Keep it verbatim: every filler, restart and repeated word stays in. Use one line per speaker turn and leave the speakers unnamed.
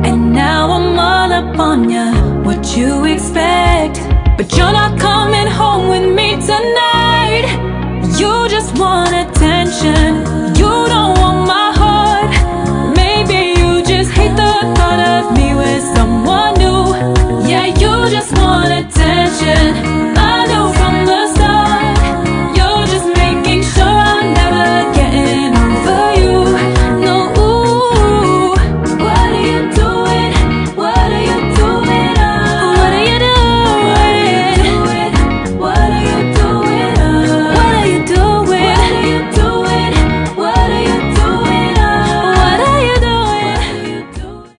And now I'm all up on ya. What you expect? But you're not coming home with me tonight. You just wanna